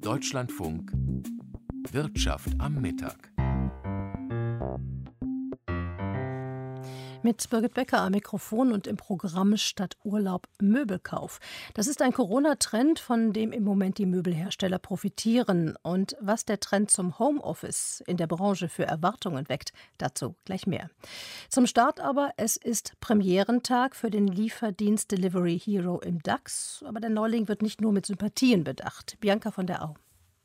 Deutschlandfunk Wirtschaft am Mittag. Mit Birgit Becker am Mikrofon und im Programm Statt Urlaub Möbelkauf. Das ist ein Corona-Trend, von dem im Moment die Möbelhersteller profitieren. Und was der Trend zum Homeoffice in der Branche für Erwartungen weckt, dazu gleich mehr. Zum Start aber, es ist Premierentag für den Lieferdienst Delivery Hero im DAX. Aber der Neuling wird nicht nur mit Sympathien bedacht. Bianca von der Au.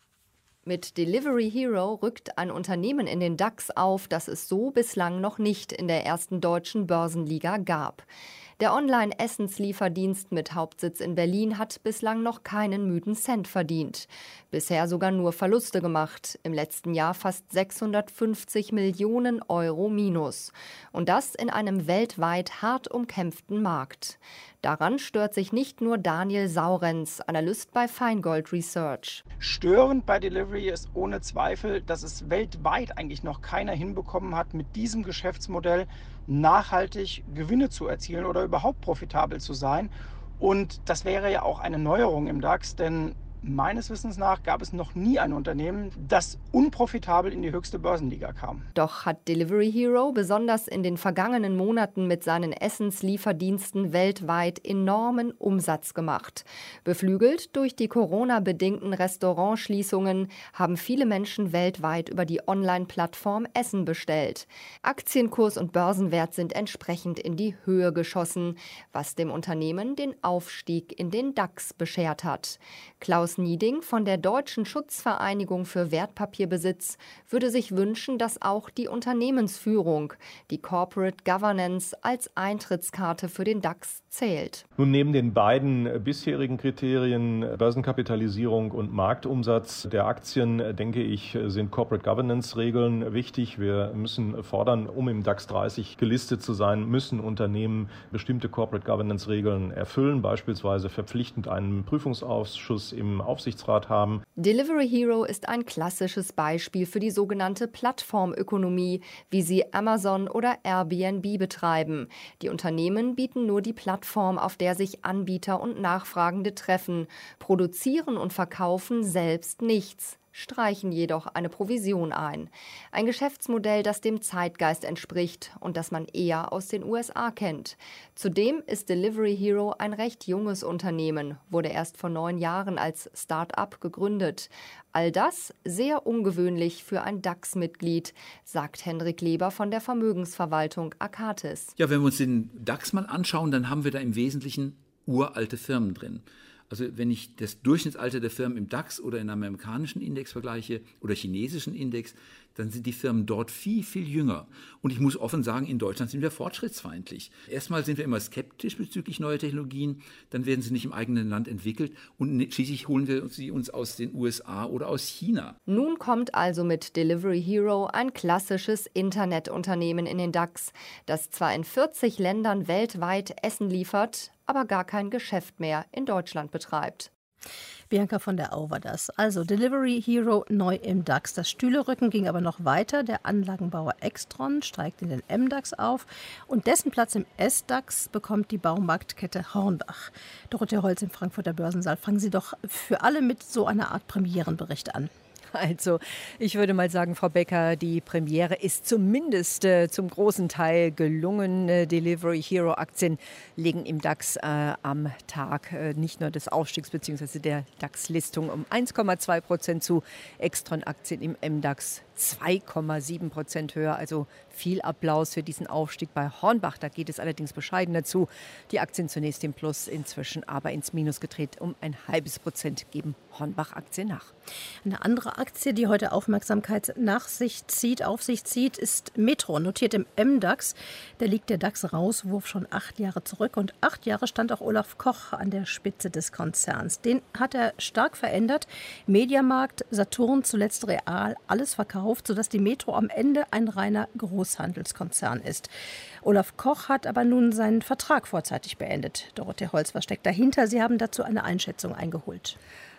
Mit Delivery Hero rückt ein Unternehmen in den DAX auf, das es so bislang noch nicht in der ersten deutschen Börsenliga gab. Der Online-Essenslieferdienst mit Hauptsitz in Berlin hat bislang noch keinen müden Cent verdient. Bisher sogar nur Verluste gemacht. Im letzten Jahr fast 650 Millionen Euro minus. Und das in einem weltweit hart umkämpften Markt. Daran stört sich nicht nur Daniel Saurenz, Analyst bei Feingold Research. Störend bei Delivery ist ohne Zweifel, dass es weltweit eigentlich noch keiner hinbekommen hat, mit diesem Geschäftsmodell nachhaltig Gewinne zu erzielen oder überhaupt profitabel zu sein. Und das wäre ja auch eine Neuerung im DAX, denn meines Wissens nach gab es noch nie ein Unternehmen, das unprofitabel in die höchste Börsenliga kam. Doch hat Delivery Hero besonders in den vergangenen Monaten mit seinen Essenslieferdiensten weltweit enormen Umsatz gemacht. Beflügelt durch die Corona-bedingten Restaurantschließungen haben viele Menschen weltweit über die Online-Plattform Essen bestellt. Aktienkurs und Börsenwert sind entsprechend in die Höhe geschossen, was dem Unternehmen den Aufstieg in den DAX beschert hat. Klaus Nieding von der Deutschen Schutzvereinigung für Wertpapierbesitz würde sich wünschen, dass auch die Unternehmensführung, die Corporate Governance als Eintrittskarte für den DAX zählt. Nun, neben den beiden bisherigen Kriterien Börsenkapitalisierung und Marktumsatz der Aktien, denke ich, sind Corporate Governance Regeln wichtig. Wir müssen fordern, um im DAX 30 gelistet zu sein, müssen Unternehmen bestimmte Corporate Governance Regeln erfüllen, beispielsweise verpflichtend einen Prüfungsausschuss im Aufsichtsrat haben. Delivery Hero ist ein klassisches Beispiel für die sogenannte Plattformökonomie, wie sie Amazon oder Airbnb betreiben. Die Unternehmen bieten nur die Plattform, auf der sich Anbieter und Nachfragende treffen, produzieren und verkaufen selbst nichts, streichen jedoch eine Provision ein. Ein Geschäftsmodell, das dem Zeitgeist entspricht und das man eher aus den USA kennt. Zudem ist Delivery Hero ein recht junges Unternehmen, wurde erst vor 9 Jahren als Start-up gegründet. All das sehr ungewöhnlich für ein DAX-Mitglied, sagt Hendrik Leber von der Vermögensverwaltung Akatis. Ja, wenn wir uns den DAX mal anschauen, dann haben wir da im Wesentlichen uralte Firmen drin. Also wenn ich das Durchschnittsalter der Firmen im DAX oder in einem amerikanischen Index vergleiche oder chinesischen Index, dann sind die Firmen dort viel, viel jünger. Und ich muss offen sagen, in Deutschland sind wir fortschrittsfeindlich. Erstmal sind wir immer skeptisch bezüglich neuer Technologien, dann werden sie nicht im eigenen Land entwickelt und schließlich holen wir sie uns aus den USA oder aus China. Nun kommt also mit Delivery Hero ein klassisches Internetunternehmen in den DAX, das zwar in 40 Ländern weltweit Essen liefert, aber gar kein Geschäft mehr in Deutschland betreibt. Bianca von der Au war das. Also Delivery Hero neu im DAX. Das Stühlerücken ging aber noch weiter. Der Anlagenbauer Extron steigt in den MDAX auf und dessen Platz im SDAX bekommt die Baumarktkette Hornbach. Dorothee Holz im Frankfurter Börsensaal. Fangen Sie doch für alle mit so einer Art Premierenbericht an. Also, ich würde mal sagen, Frau Becker, die Premiere ist zumindest zum großen Teil gelungen. Delivery Hero Aktien legen im DAX am Tag nicht nur des Aufstiegs bzw. der DAX-Listung um 1,2% zu. Extron-Aktien im MDAX 2,7% höher, also viel Applaus für diesen Aufstieg bei Hornbach. Da geht es allerdings bescheidener zu. Die Aktien zunächst im Plus, inzwischen aber ins Minus gedreht. Um 0,5% geben Hornbach-Aktien nach. Eine andere Aktie, die heute Aufmerksamkeit auf sich zieht, ist Metro, notiert im MDAX. Da liegt der DAX-Rauswurf schon 8 Jahre zurück und 8 Jahre stand auch Olaf Koch an der Spitze des Konzerns. Den hat er stark verändert. Mediamarkt, Saturn, zuletzt Real, alles verkauft, sodass die Metro am Ende ein reiner Großhandelskonzern ist. Olaf Koch hat aber nun seinen Vertrag vorzeitig beendet. Dorothee Holz, was steckt dahinter? Sie haben dazu eine Einschätzung eingeholt.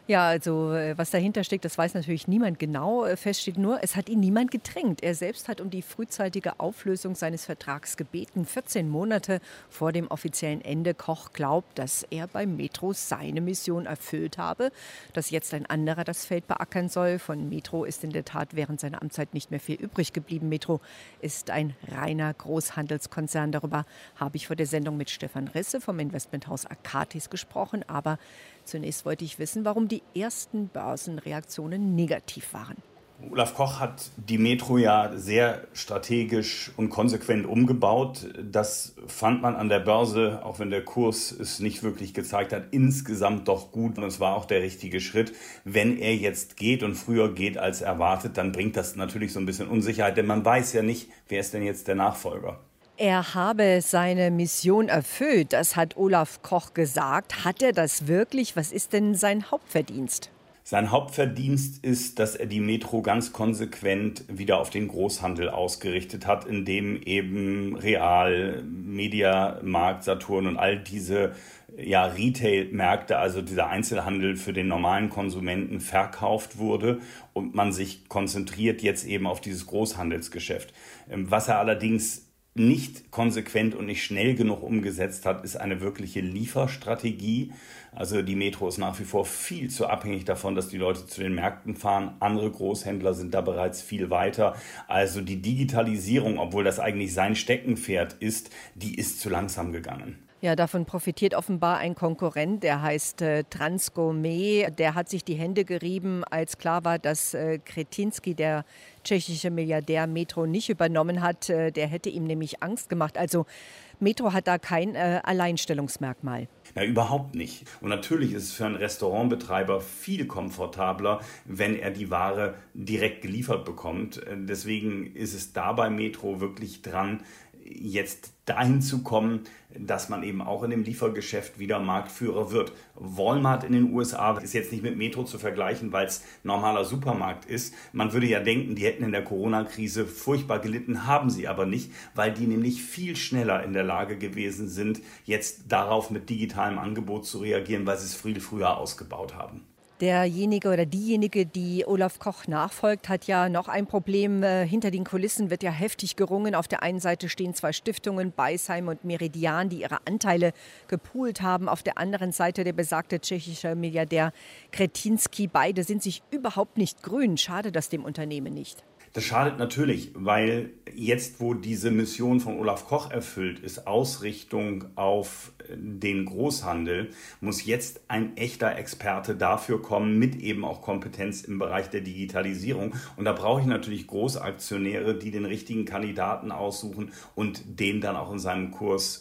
Ja, also was dahinter steckt, das weiß natürlich niemand genau. Fest steht nur, es hat ihn niemand gedrängt. Er selbst hat um die frühzeitige Auflösung seines Vertrags gebeten, 14 Monate vor dem offiziellen Ende. Koch glaubt, dass er bei Metro seine Mission erfüllt habe, dass jetzt ein anderer das Feld beackern soll. Von Metro ist in der Tat während seiner Amtszeit nicht mehr viel übrig geblieben. Metro ist ein reiner Großhandelskonzern. Darüber habe ich vor der Sendung mit Stefan Risse vom Investmenthaus Akatis gesprochen. Aber zunächst wollte ich wissen, warum die ersten Börsenreaktionen negativ waren. Olaf Koch hat die Metro ja sehr strategisch und konsequent umgebaut. Das fand man an der Börse, auch wenn der Kurs es nicht wirklich gezeigt hat, insgesamt doch gut. Und es war auch der richtige Schritt. Wenn er jetzt geht und früher geht als erwartet, dann bringt das natürlich so ein bisschen Unsicherheit. Denn man weiß ja nicht, wer ist denn jetzt der Nachfolger. Er habe seine Mission erfüllt, das hat Olaf Koch gesagt. Hat er das wirklich? Was ist denn sein Hauptverdienst? Sein Hauptverdienst ist, dass er die Metro ganz konsequent wieder auf den Großhandel ausgerichtet hat, indem eben Real, Mediamarkt, Saturn und all diese Retail-Märkte, also dieser Einzelhandel für den normalen Konsumenten verkauft wurde und man sich konzentriert jetzt eben auf dieses Großhandelsgeschäft. Was er allerdings nicht konsequent und nicht schnell genug umgesetzt hat, ist eine wirkliche Lieferstrategie. Also die Metro ist nach wie vor viel zu abhängig davon, dass die Leute zu den Märkten fahren. Andere Großhändler sind da bereits viel weiter. Also die Digitalisierung, obwohl das eigentlich sein Steckenpferd ist, die ist zu langsam gegangen. Ja, davon profitiert offenbar ein Konkurrent, der heißt Transgourmet. Der hat sich die Hände gerieben, als klar war, dass Kretinsky, der tschechische Milliardär, Metro nicht übernommen hat. Der hätte ihm nämlich Angst gemacht. Also Metro hat da kein Alleinstellungsmerkmal. Ja, überhaupt nicht. Und natürlich ist es für einen Restaurantbetreiber viel komfortabler, wenn er die Ware direkt geliefert bekommt. Deswegen ist es da bei Metro wirklich dran, jetzt dahin zu kommen, dass man eben auch in dem Liefergeschäft wieder Marktführer wird. Walmart in den USA ist jetzt nicht mit Metro zu vergleichen, weil es normaler Supermarkt ist. Man würde ja denken, die hätten in der Corona-Krise furchtbar gelitten, haben sie aber nicht, weil die nämlich viel schneller in der Lage gewesen sind, jetzt darauf mit digitalem Angebot zu reagieren, weil sie es viel früher ausgebaut haben. Derjenige oder diejenige, die Olaf Koch nachfolgt, hat ja noch ein Problem. Hinter den Kulissen wird ja heftig gerungen. Auf der einen Seite stehen zwei Stiftungen, Beisheim und Meridian, die ihre Anteile gepoolt haben. Auf der anderen Seite der besagte tschechische Milliardär Kretinsky. Beide sind sich überhaupt nicht grün. Schade das dem Unternehmen nicht. Das schadet natürlich, weil jetzt, wo diese Mission von Olaf Koch erfüllt ist, Ausrichtung auf den Großhandel, muss jetzt ein echter Experte dafür kommen, mit eben auch Kompetenz im Bereich der Digitalisierung. Und da brauche ich natürlich Großaktionäre, die den richtigen Kandidaten aussuchen und den dann auch in seinem Kurs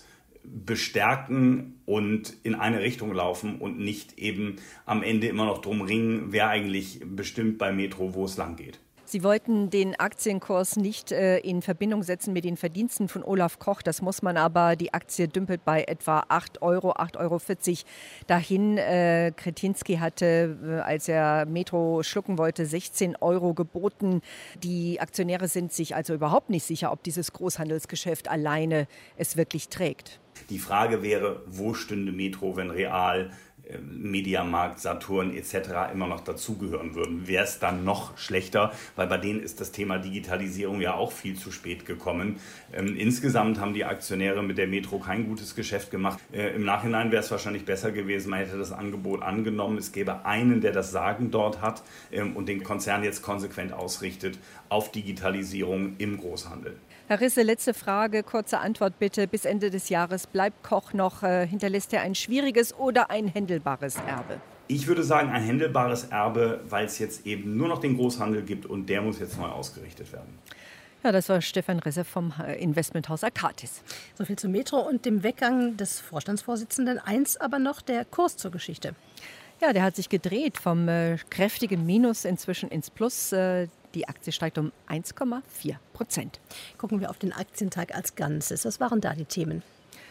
bestärken und in eine Richtung laufen und nicht eben am Ende immer noch drum ringen, wer eigentlich bestimmt bei Metro, wo es lang geht. Sie wollten den Aktienkurs nicht in Verbindung setzen mit den Verdiensten von Olaf Koch. Das muss man aber. Die Aktie dümpelt bei etwa 8 Euro, 8,40 Euro dahin. Kretinsky hatte, als er Metro schlucken wollte, 16 Euro geboten. Die Aktionäre sind sich also überhaupt nicht sicher, ob dieses Großhandelsgeschäft alleine es wirklich trägt. Die Frage wäre, wo stünde Metro, wenn Real, Mediamarkt, Saturn etc. immer noch dazugehören würden. Wäre es dann noch schlechter, weil bei denen ist das Thema Digitalisierung ja auch viel zu spät gekommen. Insgesamt haben die Aktionäre mit der Metro kein gutes Geschäft gemacht. Im Nachhinein wäre es wahrscheinlich besser gewesen, man hätte das Angebot angenommen. Es gäbe einen, der das Sagen dort hat und den Konzern jetzt konsequent ausrichtet auf Digitalisierung im Großhandel. Herr Risse, letzte Frage, kurze Antwort bitte. Bis Ende des Jahres bleibt Koch noch, hinterlässt er ein schwieriges oder ein händelbares Erbe? Ich würde sagen, ein händelbares Erbe, weil es jetzt eben nur noch den Großhandel gibt und der muss jetzt neu ausgerichtet werden. Ja, das war Stefan Risse vom Investmenthaus Akatis. So viel zu Metro und dem Weggang des Vorstandsvorsitzenden. Eins aber noch, der Kurs zur Geschichte. Ja, der hat sich gedreht vom kräftigen Minus inzwischen ins Plus. Die Aktie steigt um 1,4%. Gucken wir auf den Aktientag als Ganzes. Was waren da die Themen?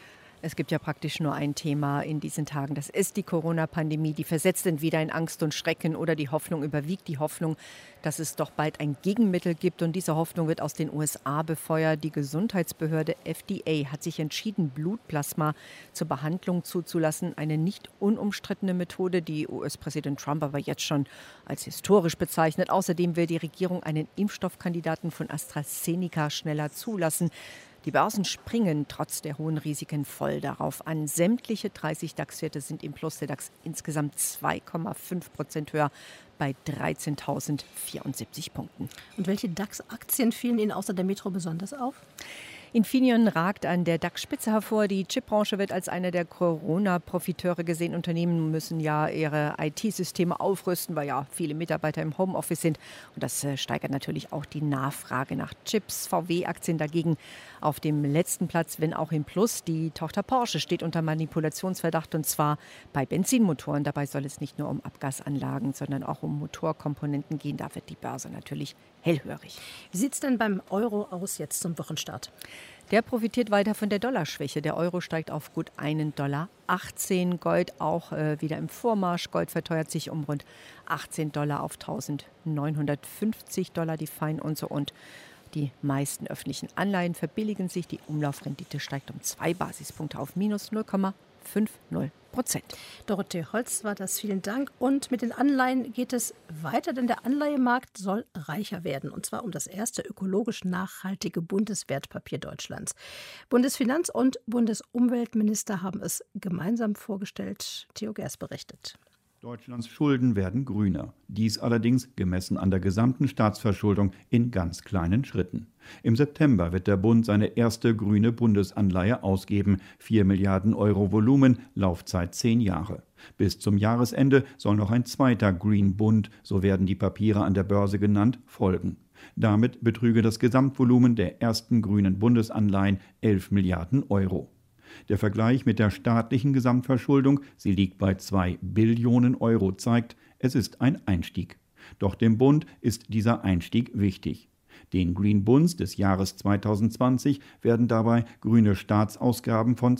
Es gibt ja praktisch nur ein Thema in diesen Tagen. Das ist die Corona-Pandemie. Die versetzt entweder in Angst und Schrecken oder die Hoffnung überwiegt. Die Hoffnung, dass es doch bald ein Gegenmittel gibt. Und diese Hoffnung wird aus den USA befeuert. Die Gesundheitsbehörde FDA hat sich entschieden, Blutplasma zur Behandlung zuzulassen. Eine nicht unumstrittene Methode, die US-Präsident Trump aber jetzt schon als historisch bezeichnet. Außerdem will die Regierung einen Impfstoffkandidaten von AstraZeneca schneller zulassen. Die Börsen springen trotz der hohen Risiken voll darauf an. Sämtliche 30 DAX-Werte sind im Plus, der DAX insgesamt 2,5% höher bei 13.074 Punkten. Und welche DAX-Aktien fielen Ihnen außer der Metro besonders auf? Infineon ragt an der DAX-Spitze hervor. Die Chipbranche wird als einer der Corona-Profiteure gesehen. Unternehmen müssen ja ihre IT-Systeme aufrüsten, weil ja viele Mitarbeiter im Homeoffice sind. Und das steigert natürlich auch die Nachfrage nach Chips. VW-Aktien dagegen auf dem letzten Platz, wenn auch im Plus. Die Tochter Porsche steht unter Manipulationsverdacht, und zwar bei Benzinmotoren. Dabei soll es nicht nur um Abgasanlagen, sondern auch um Motorkomponenten gehen. Da wird die Börse natürlich hellhörig. Wie sieht es denn beim Euro aus jetzt zum Wochenstart? Der profitiert weiter von der Dollarschwäche. Der Euro steigt auf gut $1,18. Gold auch wieder im Vormarsch. Gold verteuert sich um rund $18 auf $1.950 die Feinunze. Und die meisten öffentlichen Anleihen verbilligen sich. Die Umlaufrendite steigt um 2 Basispunkte auf minus 0,50%. Dorothee Holz war das, vielen Dank. Und mit den Anleihen geht es weiter, denn der Anleihemarkt soll reicher werden. Und zwar um das erste ökologisch nachhaltige Bundeswertpapier Deutschlands. Bundesfinanz- und Bundesumweltminister haben es gemeinsam vorgestellt. Theo Gers berichtet. Deutschlands Schulden werden grüner. Dies allerdings gemessen an der gesamten Staatsverschuldung in ganz kleinen Schritten. Im September wird der Bund seine erste grüne Bundesanleihe ausgeben. 4 Milliarden Euro Volumen, Laufzeit 10 Jahre. Bis zum Jahresende soll noch ein zweiter Green Bund, so werden die Papiere an der Börse genannt, folgen. Damit betrüge das Gesamtvolumen der ersten grünen Bundesanleihen 11 Milliarden Euro. Der Vergleich mit der staatlichen Gesamtverschuldung, sie liegt bei 2 Billionen Euro, zeigt, es ist ein Einstieg. Doch dem Bund ist dieser Einstieg wichtig. Den Green Bunds des Jahres 2020 werden dabei grüne Staatsausgaben von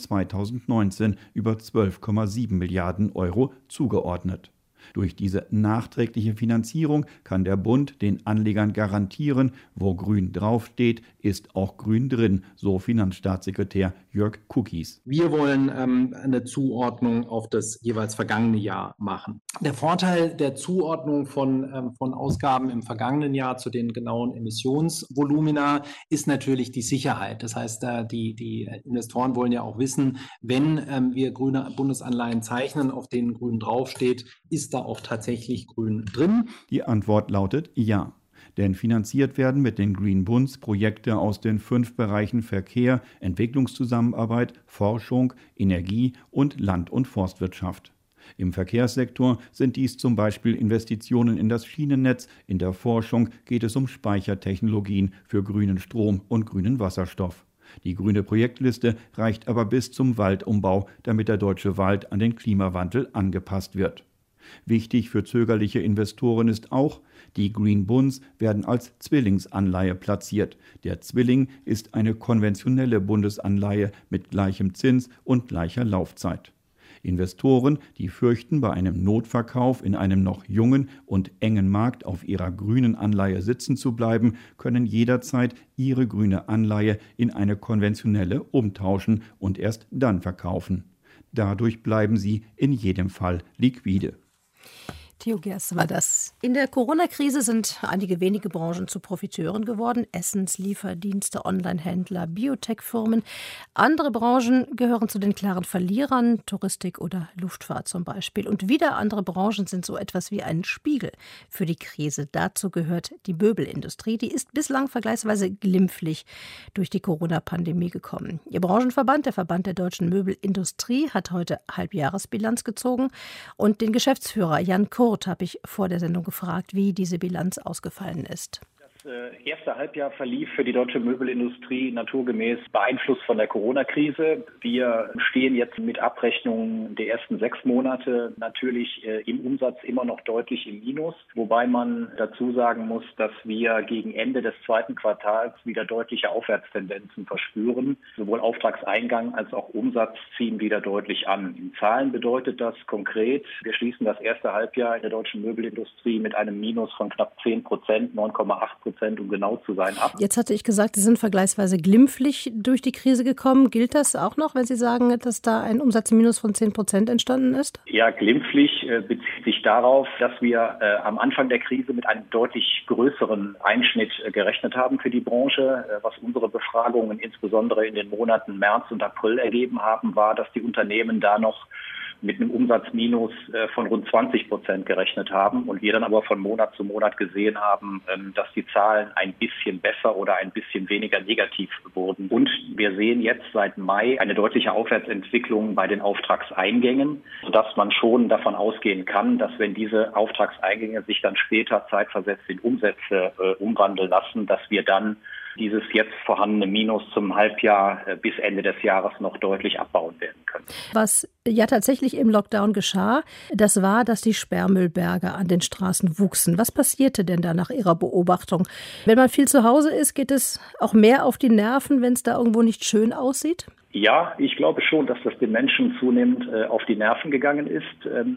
2019 über 12,7 Milliarden Euro zugeordnet. Durch diese nachträgliche Finanzierung kann der Bund den Anlegern garantieren, wo grün draufsteht, ist auch grün drin, so Finanzstaatssekretär Jörg Kukies. Wir wollen eine Zuordnung auf das jeweils vergangene Jahr machen. Der Vorteil der Zuordnung von Ausgaben im vergangenen Jahr zu den genauen Emissionsvolumina ist natürlich die Sicherheit. Das heißt, die Investoren wollen ja auch wissen, wenn wir grüne Bundesanleihen zeichnen, auf denen grün draufsteht, ist da auch tatsächlich grün drin? Die Antwort lautet ja. Denn finanziert werden mit den Green Bunds Projekte aus den 5 Bereichen Verkehr, Entwicklungszusammenarbeit, Forschung, Energie und Land- und Forstwirtschaft. Im Verkehrssektor sind dies zum Beispiel Investitionen in das Schienennetz, in der Forschung geht es um Speichertechnologien für grünen Strom und grünen Wasserstoff. Die grüne Projektliste reicht aber bis zum Waldumbau, damit der deutsche Wald an den Klimawandel angepasst wird. Wichtig für zögerliche Investoren ist auch, die Green Bunds werden als Zwillingsanleihe platziert. Der Zwilling ist eine konventionelle Bundesanleihe mit gleichem Zins und gleicher Laufzeit. Investoren, die fürchten, bei einem Notverkauf in einem noch jungen und engen Markt auf ihrer grünen Anleihe sitzen zu bleiben, können jederzeit ihre grüne Anleihe in eine konventionelle umtauschen und erst dann verkaufen. Dadurch bleiben sie in jedem Fall liquide. Theo Gers war das. In der Corona-Krise sind einige wenige Branchen zu Profiteuren geworden. Essenslieferdienste, Online-Händler, Biotech-Firmen. Andere Branchen gehören zu den klaren Verlierern, Touristik oder Luftfahrt zum Beispiel. Und wieder andere Branchen sind so etwas wie ein Spiegel für die Krise. Dazu gehört die Möbelindustrie. Die ist bislang vergleichsweise glimpflich durch die Corona-Pandemie gekommen. Ihr Branchenverband, der Verband der deutschen Möbelindustrie, hat heute Halbjahresbilanz gezogen. Und den Geschäftsführer Jan Kurt habe ich vor der Sendung gefragt, wie diese Bilanz ausgefallen ist. Das erste Halbjahr verlief für die deutsche Möbelindustrie naturgemäß beeinflusst von der Corona-Krise. Wir stehen jetzt mit Abrechnungen der ersten 6 Monate natürlich im Umsatz immer noch deutlich im Minus, wobei man dazu sagen muss, dass wir gegen Ende des zweiten Quartals wieder deutliche Aufwärtstendenzen verspüren. Sowohl Auftragseingang als auch Umsatz ziehen wieder deutlich an. In Zahlen bedeutet das konkret, wir schließen das erste Halbjahr in der deutschen Möbelindustrie mit einem Minus von knapp 10%, 9,8%, um genau zu sein, ab. Jetzt hatte ich gesagt, Sie sind vergleichsweise glimpflich durch die Krise gekommen. Gilt das auch noch, wenn Sie sagen, dass da ein Umsatzminus von 10% entstanden ist? Ja, glimpflich bezieht sich darauf, dass wir am Anfang der Krise mit einem deutlich größeren Einschnitt gerechnet haben für die Branche. Was unsere Befragungen insbesondere in den Monaten März und April ergeben haben, war, dass die Unternehmen da noch mit einem Umsatzminus von rund 20% gerechnet haben und wir dann aber von Monat zu Monat gesehen haben, dass die Zahlen ein bisschen besser oder ein bisschen weniger negativ wurden. Und wir sehen jetzt seit Mai eine deutliche Aufwärtsentwicklung bei den Auftragseingängen, sodass man schon davon ausgehen kann, dass wenn diese Auftragseingänge sich dann später zeitversetzt in Umsätze umwandeln lassen, dass wir dann dieses jetzt vorhandene Minus zum Halbjahr bis Ende des Jahres noch deutlich abbauen werden können. Was ja tatsächlich im Lockdown geschah, das war, dass die Sperrmüllberge an den Straßen wuchsen. Was passierte denn da nach Ihrer Beobachtung? Wenn man viel zu Hause ist, geht es auch mehr auf die Nerven, wenn es da irgendwo nicht schön aussieht? Ja, ich glaube schon, dass das den Menschen zunehmend auf die Nerven gegangen ist.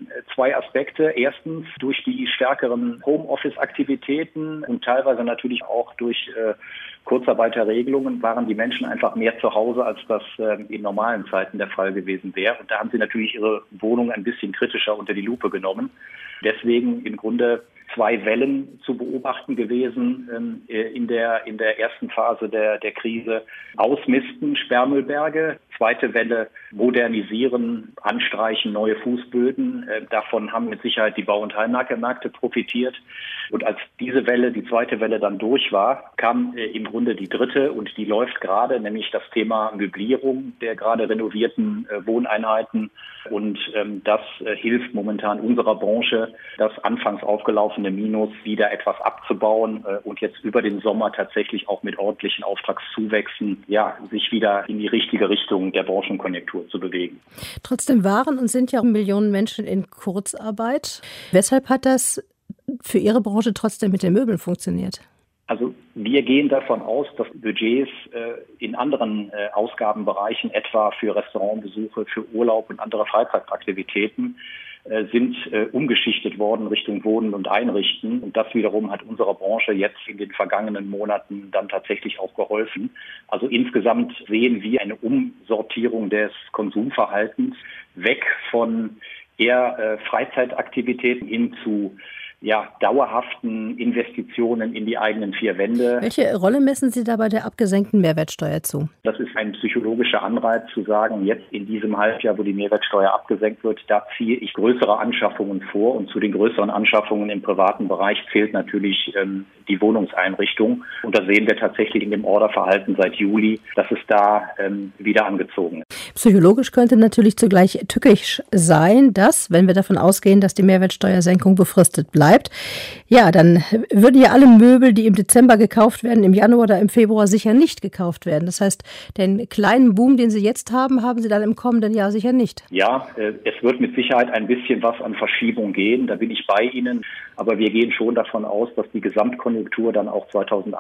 2 Aspekte. Erstens durch die stärkeren Homeoffice-Aktivitäten und teilweise natürlich auch durch Kurzarbeiterregelungen waren die Menschen einfach mehr zu Hause, als das in normalen Zeiten der Fall gewesen wäre. Und da haben sie natürlich ihre Wohnung ein bisschen kritischer unter die Lupe genommen. Deswegen im Grunde 2 Wellen zu beobachten gewesen in der ersten Phase der Krise. Ausmisten, Sperrmüllberge. Zweite Welle, modernisieren, anstreichen, neue Fußböden. Davon haben mit Sicherheit die Bau- und Heimmärkte profitiert. Und als diese Welle, die zweite Welle dann durch war, kam im Grunde die dritte und die läuft gerade, nämlich das Thema Möblierung der gerade renovierten Wohneinheiten. Und das hilft momentan unserer Branche, das anfangs aufgelaufene Minus wieder etwas abzubauen und jetzt über den Sommer tatsächlich auch mit ordentlichen Auftragszuwächsen sich wieder in die richtige Richtung der Branchenkonjunktur zu bewegen. Trotzdem waren und sind ja Millionen Menschen in Kurzarbeit. Weshalb hat das für Ihre Branche trotzdem mit den Möbeln funktioniert? Also wir gehen davon aus, dass Budgets in anderen Ausgabenbereichen, etwa für Restaurantbesuche, für Urlaub und andere Freizeitaktivitäten, sind umgeschichtet worden Richtung Wohnen und Einrichten. Und das wiederum hat unserer Branche jetzt in den vergangenen Monaten dann tatsächlich auch geholfen. Also insgesamt sehen wir eine Umsortierung des Konsumverhaltens weg von eher Freizeitaktivitäten hin zu dauerhaften Investitionen in die eigenen 4 Wände. Welche Rolle messen Sie da bei der abgesenkten Mehrwertsteuer zu? Das ist ein psychologischer Anreiz zu sagen, jetzt in diesem Halbjahr, wo die Mehrwertsteuer abgesenkt wird, da ziehe ich größere Anschaffungen vor. Und zu den größeren Anschaffungen im privaten Bereich zählt natürlich die Wohnungseinrichtung. Und da sehen wir tatsächlich in dem Orderverhalten seit Juli, dass es da wieder angezogen ist. Psychologisch könnte natürlich zugleich tückisch sein, dass, wenn wir davon ausgehen, dass die Mehrwertsteuersenkung befristet bleibt, dann würden ja alle Möbel, die im Dezember gekauft werden, im Januar oder im Februar sicher nicht gekauft werden. Das heißt, den kleinen Boom, den Sie jetzt haben, haben Sie dann im kommenden Jahr sicher nicht. Ja, es wird mit Sicherheit ein bisschen was an Verschiebung gehen. Da bin ich bei Ihnen. Aber wir gehen schon davon aus, dass die Gesamtkonjunktur dann auch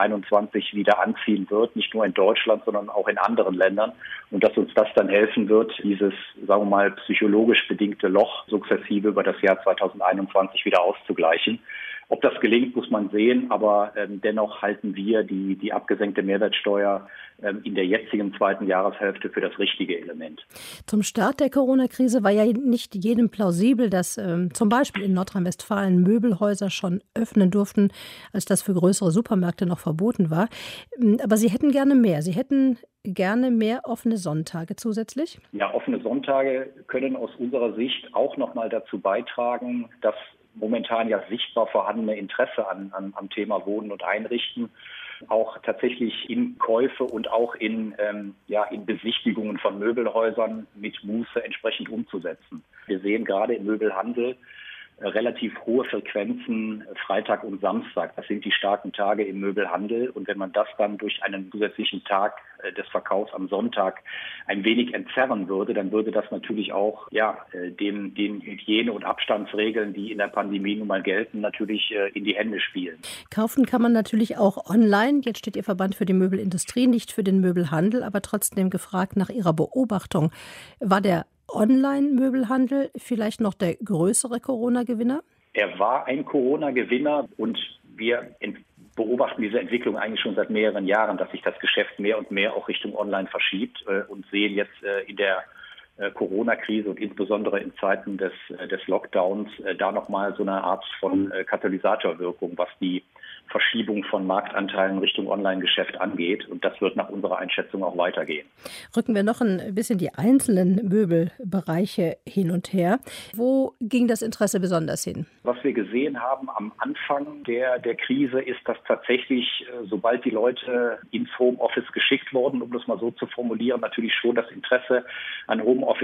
2021 wieder anziehen wird. Nicht nur in Deutschland, sondern auch in anderen Ländern. Und dass uns das dann helfen wird, dieses, sagen wir mal, psychologisch bedingte Loch sukzessive über das Jahr 2021 wieder auszugleichen. Ob das gelingt, muss man sehen, aber dennoch halten wir die abgesenkte Mehrwertsteuer in der jetzigen zweiten Jahreshälfte für das richtige Element. Zum Start der Corona-Krise war ja nicht jedem plausibel, dass zum Beispiel in Nordrhein-Westfalen Möbelhäuser schon öffnen durften, als das für größere Supermärkte noch verboten war. Aber Sie hätten gerne mehr. Sie hätten gerne mehr offene Sonntage zusätzlich? Ja, offene Sonntage können aus unserer Sicht auch noch mal dazu beitragen, dass momentan ja sichtbar vorhandene Interesse am Thema Wohnen und Einrichten auch tatsächlich in Käufe und auch in Besichtigungen von Möbelhäusern mit Muße entsprechend umzusetzen. Wir sehen gerade im Möbelhandel, relativ hohe Frequenzen Freitag und Samstag. Das sind die starken Tage im Möbelhandel. Und wenn man das dann durch einen zusätzlichen Tag des Verkaufs am Sonntag ein wenig entzerren würde, dann würde das natürlich auch den Hygiene- und Abstandsregeln, die in der Pandemie nun mal gelten, natürlich in die Hände spielen. Kaufen kann man natürlich auch online. Jetzt steht Ihr Verband für die Möbelindustrie, nicht für den Möbelhandel, aber trotzdem gefragt nach Ihrer Beobachtung. War der Online-Möbelhandel vielleicht noch der größere Corona-Gewinner? Er war ein Corona-Gewinner und wir beobachten diese Entwicklung eigentlich schon seit mehreren Jahren, dass sich das Geschäft mehr und mehr auch Richtung Online verschiebt und sehen jetzt in der Corona-Krise und insbesondere in Zeiten des Lockdowns da nochmal so eine Art von Katalysatorwirkung, was die Verschiebung von Marktanteilen Richtung Online-Geschäft angeht. Und das wird nach unserer Einschätzung auch weitergehen. Rücken wir noch ein bisschen die einzelnen Möbelbereiche hin und her. Wo ging das Interesse besonders hin? Was wir gesehen haben am Anfang der Krise ist, dass tatsächlich, sobald die Leute ins Homeoffice geschickt wurden, um das mal so zu formulieren, natürlich schon das Interesse an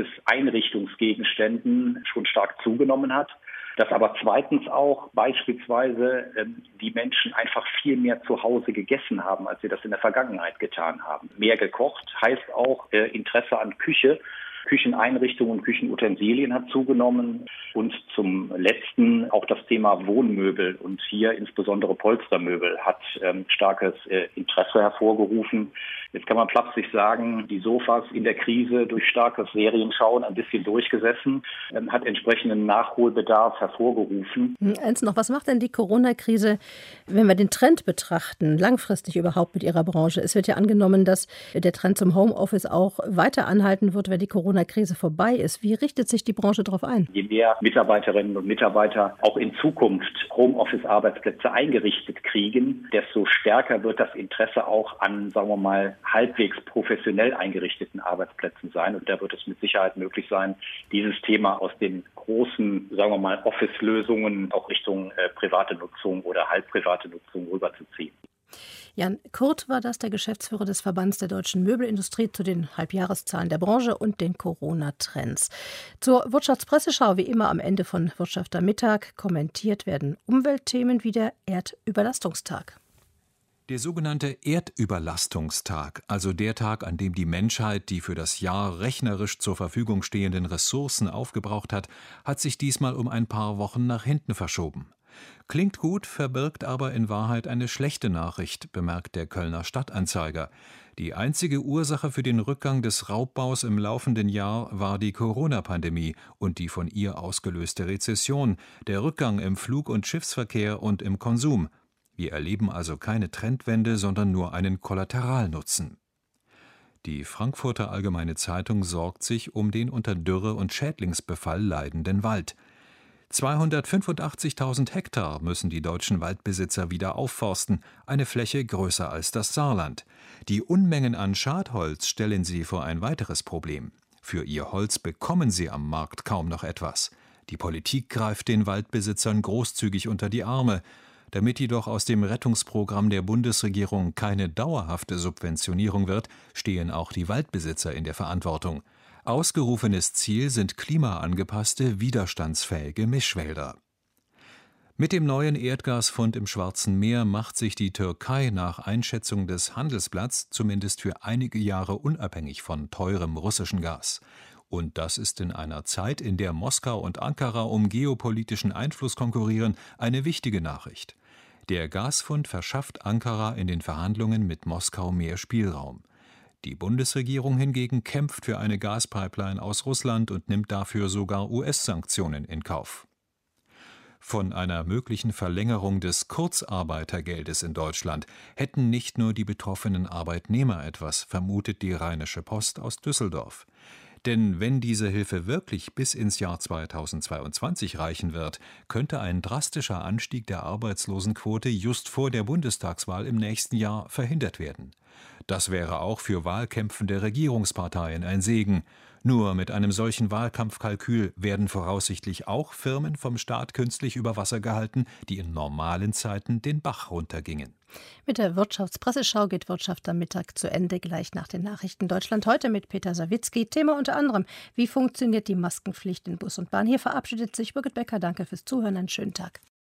Homeoffice-Einrichtungsgegenständen schon stark zugenommen hat. Dass aber zweitens auch beispielsweise die Menschen einfach viel mehr zu Hause gegessen haben, als sie das in der Vergangenheit getan haben. Mehr gekocht heißt auch Interesse an Küche. Kücheneinrichtungen und Küchenutensilien hat zugenommen. Und zum Letzten auch das Thema Wohnmöbel und hier insbesondere Polstermöbel hat starkes Interesse hervorgerufen. Jetzt kann man flapsig sagen, die Sofas in der Krise durch starkes Serienschauen ein bisschen durchgesessen, hat entsprechenden Nachholbedarf hervorgerufen. Eins noch, was macht denn die Corona-Krise, wenn wir den Trend betrachten, langfristig überhaupt mit Ihrer Branche? Es wird ja angenommen, dass der Trend zum Homeoffice auch weiter anhalten wird, wenn die Corona-Krise vorbei ist. Wie richtet sich die Branche darauf ein? Je mehr Mitarbeiterinnen und Mitarbeiter auch in Zukunft Homeoffice-Arbeitsplätze eingerichtet kriegen, desto stärker wird das Interesse auch an, sagen wir mal, halbwegs professionell eingerichteten Arbeitsplätzen sein. Und da wird es mit Sicherheit möglich sein, dieses Thema aus den großen, sagen wir mal, Office-Lösungen auch Richtung private Nutzung oder halbprivate Nutzung rüberzuziehen. Jan Kurt war das, der Geschäftsführer des Verbands der deutschen Möbelindustrie, zu den Halbjahreszahlen der Branche und den Corona-Trends. Zur Wirtschaftspresseschau wie immer am Ende von Wirtschaft am Mittag. Kommentiert werden Umweltthemen wie der Erdüberlastungstag. Der sogenannte Erdüberlastungstag, also der Tag, an dem die Menschheit die für das Jahr rechnerisch zur Verfügung stehenden Ressourcen aufgebraucht hat, hat sich diesmal um ein paar Wochen nach hinten verschoben. Klingt gut, verbirgt aber in Wahrheit eine schlechte Nachricht, bemerkt der Kölner Stadtanzeiger. Die einzige Ursache für den Rückgang des Raubbaus im laufenden Jahr war die Corona-Pandemie und die von ihr ausgelöste Rezession, der Rückgang im Flug- und Schiffsverkehr und im Konsum. Wir erleben also keine Trendwende, sondern nur einen Kollateralnutzen. Die Frankfurter Allgemeine Zeitung sorgt sich um den unter Dürre und Schädlingsbefall leidenden Wald. 285.000 Hektar müssen die deutschen Waldbesitzer wieder aufforsten, eine Fläche größer als das Saarland. Die Unmengen an Schadholz stellen sie vor ein weiteres Problem. Für ihr Holz bekommen sie am Markt kaum noch etwas. Die Politik greift den Waldbesitzern großzügig unter die Arme. Damit jedoch aus dem Rettungsprogramm der Bundesregierung keine dauerhafte Subventionierung wird, stehen auch die Waldbesitzer in der Verantwortung. Ausgerufenes Ziel sind klimaangepasste, widerstandsfähige Mischwälder. Mit dem neuen Erdgasfund im Schwarzen Meer macht sich die Türkei nach Einschätzung des Handelsblatts zumindest für einige Jahre unabhängig von teurem russischen Gas. Und das ist in einer Zeit, in der Moskau und Ankara um geopolitischen Einfluss konkurrieren, eine wichtige Nachricht. Der Gasfund verschafft Ankara in den Verhandlungen mit Moskau mehr Spielraum. Die Bundesregierung hingegen kämpft für eine Gaspipeline aus Russland und nimmt dafür sogar US-Sanktionen in Kauf. Von einer möglichen Verlängerung des Kurzarbeitergeldes in Deutschland hätten nicht nur die betroffenen Arbeitnehmer etwas, vermutet die Rheinische Post aus Düsseldorf. Denn wenn diese Hilfe wirklich bis ins Jahr 2022 reichen wird, könnte ein drastischer Anstieg der Arbeitslosenquote just vor der Bundestagswahl im nächsten Jahr verhindert werden. Das wäre auch für wahlkämpfende Regierungsparteien ein Segen. Nur mit einem solchen Wahlkampfkalkül werden voraussichtlich auch Firmen vom Staat künstlich über Wasser gehalten, die in normalen Zeiten den Bach runtergingen. Mit der Wirtschaftspresseschau geht Wirtschaft am Mittag zu Ende, gleich nach den Nachrichten. Deutschland heute mit Peter Sawicki. Thema unter anderem: Wie funktioniert die Maskenpflicht in Bus und Bahn? Hier verabschiedet sich Birgit Becker. Danke fürs Zuhören. Einen schönen Tag.